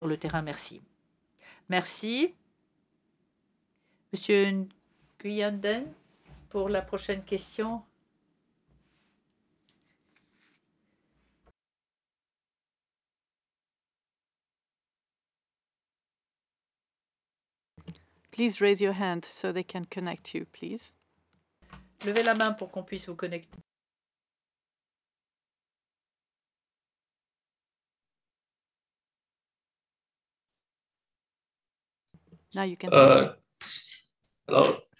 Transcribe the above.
le terrain. Merci. Merci. Monsieur Nguyanden, pour la prochaine question. Please raise your hand so they can connect you, please. Levez la main pour qu'on puisse vous connecter. Now you can talk. Hello.